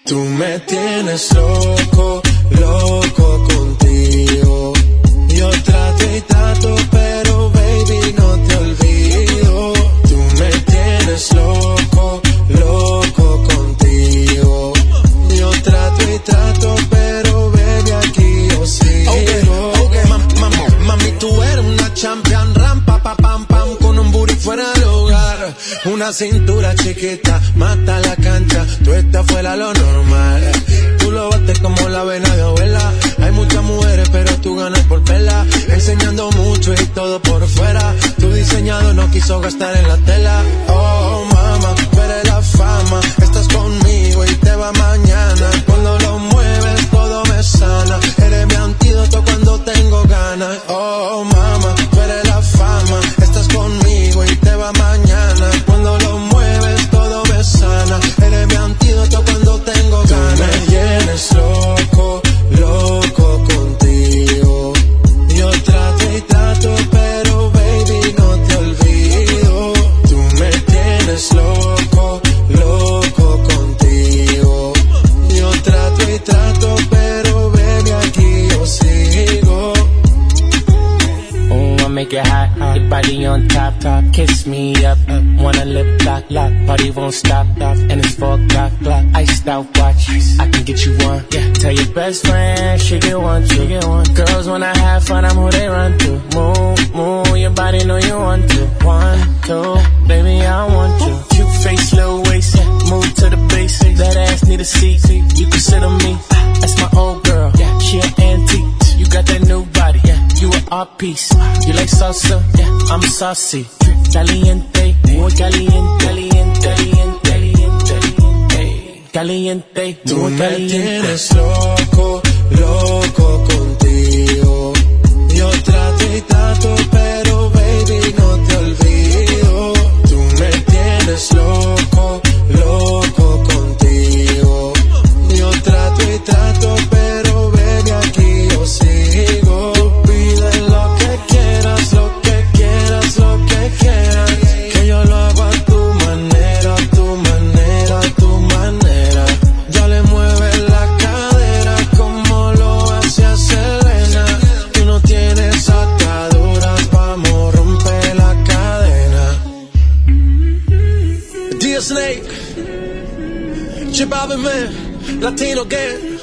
Tú me tienes loco, loco contigo. Yo trato y trato, pero baby no te olvido. Tú me tienes loco, loco contigo. Yo trato y trato, pero baby aquí yo sigo. Okay. Mami, tú eres una champion, rampa, pa, pam, pam, con un booty fuera del hogar. Una cintura chiquita, mata la cancha, tú estás fuera lo normal. Tú lo bates como la vena de abuela. Hay muchas mujeres, pero tú ganas por pela. Enseñando mucho y todo por fuera. Tu diseñador no quiso gastar en la tela. Oh, mama, tú eres la fama. Estás conmigo y te va mañana. Cuando lo mueves, todo me sana. Eres mi antídoto cuando tengo ganas. Oh, mama, tú eres la fama. Estás conmigo y te va mañana. Cuando lo mueves, todo me sana. Eres mi antídoto cuando tengo ganas. Tú me tienes loco, loco contigo. Yo trato y trato, pero baby no te olvido. Tú me tienes loco, loco contigo. Yo trato y trato, pero baby aquí yo sigo. I make it hot, your body on top, kiss me up, wanna lip lock, party won't stop, and it's 4 o'clock, iced out watch, I can get you one, yeah. Tell your best friend, she get one, girls wanna have fun, I'm who they run to, move, your body know you want to, 1, 2, baby I want you, cute face, little waist, move to the basics, that ass need a seat, you can sit on me, that's my old girl, yeah, she an antique, you got that new body, yeah. You an art piece, you like salsa, yeah, I'm saucy, caliente, muy caliente, caliente, caliente, caliente, Tú muy me caliente. tienes loco, loco contigo. Yo trato y trato, pero baby no te olvido. Tú me tienes loco, loco contigo. Yo trato y trato, pero baby aquí yo sigo. Que yo lo hago a tu manera, a tu manera, a tu manera. Ya le mueves la cadera como lo hacía Selena. Tú no tienes ataduras, vamos a romper la cadena. Dear Snake, Chip Alvin, man, Latino gang.